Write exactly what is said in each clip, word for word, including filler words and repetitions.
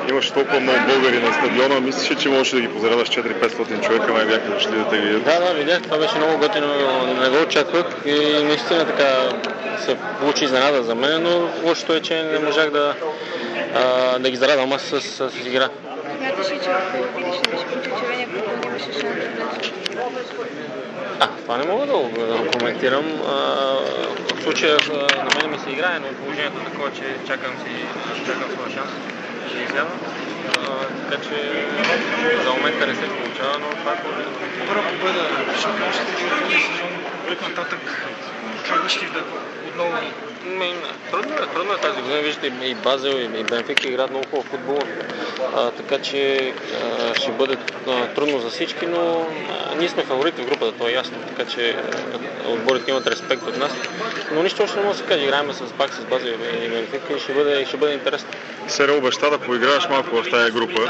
имаше толкова много българи на стадиона, мислиш, че можеш да ги позарадаш четири-петстотин човека, май бяха дошли да те видят? Да, да, видях, това беше много готино, не го очаквах и наистина така се получи изненада за мен, но лошото е, че не можах да, а, да ги зарадвам аз с, с, с игра. Смяташ ли, че ако видиш, не беше получил червения картон, имаше шанс да А, това не мога да го да коментирам. А, в случая на мен ми се играе, но положението е такова, че чакам си, чакам своя шанс, ще изява. Така че за момента не се получава, но това е положението. Добра победа, шампионската лига сезон, от нататък чакаш ли да отново? Трудно е, трудно е тази година, виждате и Базел, и Бенфика играят много хубав футбол, а, така че а, ще бъде а, трудно за всички, но а, ние сме фаворити в групата, това е ясно, така че а, отборите имат респект от нас, но нищо още не може да се каже, играем с пак с Базел и Бенфика и ще бъде, ще бъде интересно. Серия обеща да поиграеш малко в тази група.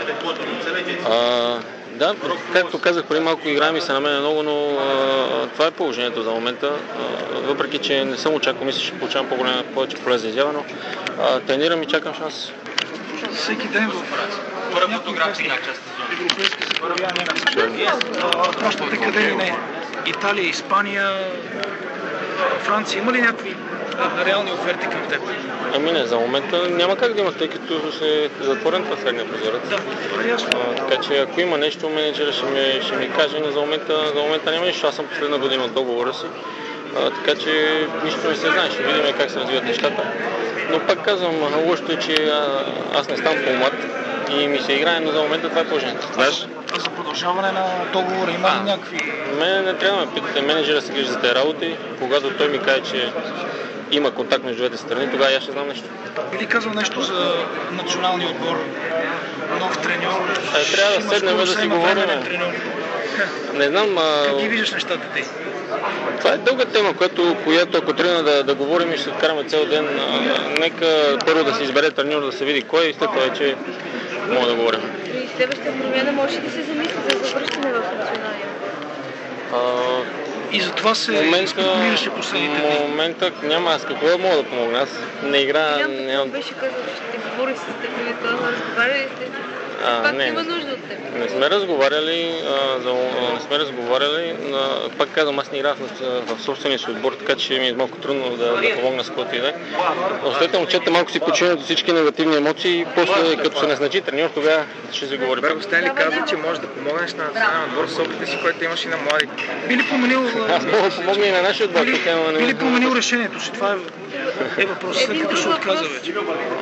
А, Да, както казах преди малко, игра ми се на мен много, но а, това е положението за момента. А, въпреки, че не съм очаквал, мисля, че ще получавам по-голяма, повече полезна изява, но а, тренирам и чакам шанс. Всеки ден в първа фотография европейски се появява някакви. Пращате къде ли не? Италия, Испания, Франция. Има ли някакви реални оферти към теб? Ами не, за момента няма как да има, тъй като се затворен трансферния прозорец. Да, това е ясно. А, така че ако има нещо, менеджера ще ми, ще ми каже, но за момента, за момента няма нищо. Аз съм последна година от договора си, а, така че нищо не се знае. Ще видим как се развиват нещата. Но пак казвам, лошото е, че а, аз не ставам по-млад и ми се играе, но за момента това е положението. Знаеш? А за продължаване на договора има ли някакви? Мене не трябва да ме питате. Менеджера се грижи за тези работи. Когато той ми каже, че има контакт между двете страни, тогава аз ще знам нещо. Би ли казал нещо за националния отбор? Нов треньор? Е, трябва да седнем да си говорим. Не знам. А... Как ги виждаш нещата ти? Това е дълга тема, която, която ако трябва да, да говорим и ще откараме цял ден, а, нека първо да се избере треньор, да се види кой и след това вече мога да говорим. При следващата промяна може да се замисли за завръщане в националния? А, И за това се спекулираше последните дни. В момента няма аз какво да мога да помогна. Аз не играя. Нямам беше казал, че ще говори с теб, това разговаряли сте. Пак не, има нужда от теб. Не сме разговаряли, а, за, а, не сме разговаряли, а, пак казвам, аз не играх в, в собствения си отбор, така че ми е малко трудно да, да помогна с каквото и да е. Оставете момчета малко си починят от всички негативни емоции и после като се назначи треньор, тогава ще се говори. Берго Стенли каза, че можеш да помогнеш на националния отбор с опита си, който имаш и на младите. Би ли променил... Аз мога да помогна и на нашия отбор. Би, би ли променил решението си? Това е, е въпрос, след като се отказа вече.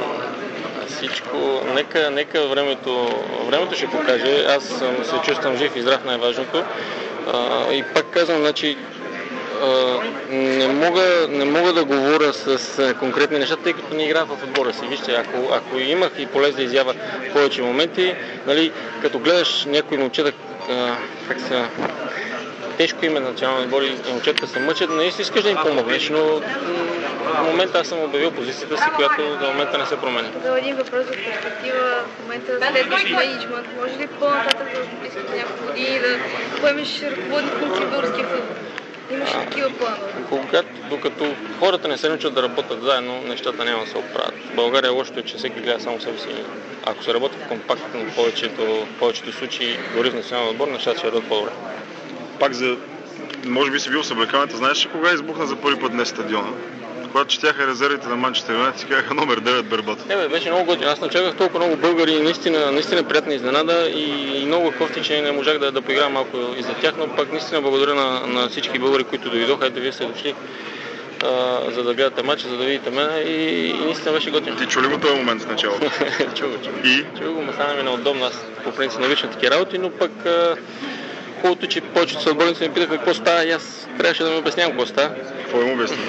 Всичко, нека, нека времето, времето ще покаже. Аз съм, се чувствам жив и здрав, най-важното. А, и пак казвам, значи, а, не, мога, не мога да говоря с, с конкретни неща, тъй като не играя в отбора си. Вижте, ако, ако имах и полезна изява в повече моменти, нали, като гледаш някои момчета, как са... Тежко име на национални отбори и момчета се мъчат, наистина искаш да им помогнеш, но в момента аз съм обявил позицията си, която за момента не се променя. За един въпрос за перспектива, в момента следваш менеджмент, може ли по-нататък в близките няколко години да поемеш ръководни функции в българския футбол? Имаш ли такива планове? Когато, докато хората не се научат да работят заедно, нещата няма да се оправят. В България лошото е, че всеки гледа само себе си. Ако се работи компактно в повечето, повечето случаи, дори в националния отбор, нещата ще върват по-добре. Пак за... Може би си бил в съблекаването. Знаеш ли кога избухна за първи път днес стадиона? Когато четяха резервите на Манчестър Юнайтед, си казаха номер девет Бербат. Не бе, беше много готино. Аз не чаках толкова много българи, наистина, наистина приятна изненада и, и много кофти, че не можах да, да поиграя малко и за тях, но пак наистина благодаря на, на всички българи, които дойдоха. Ето вие сте дошли, а, за да гледате матча, за да видите мен и, и наистина беше готино. Ти чу ли го този момент в началото? Чу го, чу. И? Чу го, ма стана ми неудобно. Аз по принцип не обичам такива работи, но пък а, хубавото, че повечето съотборници ми питаха какво става и аз трябваше да ми обяснявам какво става. Какво им обясни?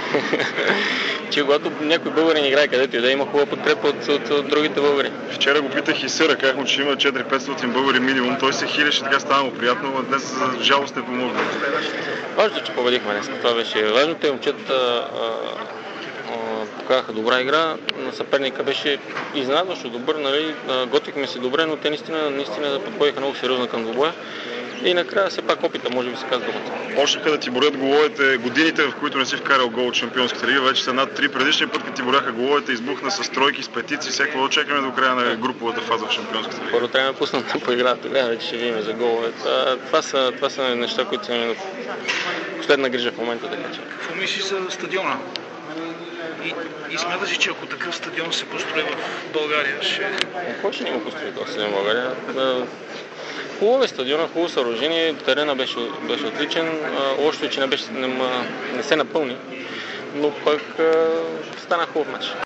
Че когато някой българин играе където и да има хубава подкрепа от, от, от другите българи. Вчера го питах и Сера, казах му, че има четири-петстотин българи минимум. Той се хилеше, така става му приятно, но днес за жалост не помогна. Важно, че победихме днес. Това беше важно. Те момчета показаха добра игра. На съперника беше изненадващо добър, нали? Готвихме се добре, но те наистина, наистина подходиха много сериозно към двубоя. И накрая все пак опита, може би се казва думата. Почнаха да ти борят головете годините, в които не си вкарал гол от Шампионската лига. Вече са над три. Предишния път, като ти боряха головете, избухна с тройки, с петици. Всеки да чекаме до края на груповата фаза в Шампионската лига. Първо трябва да пуснат да поиграят, тогава вече ще видим за голове. Това са, това са неща, които са ми последна грижа в момента, така че. Какво мислиш за стадиона? И, и смяташ ли, че ако такъв стадион се построи в България, ще... Кой ще не има построи този стадион в България? Хубаво е стадиона, хубаво съоръжение, терена беше, беше отличен, лошото е, че не, беше, не, не се напълни, но пък стана хубав мач.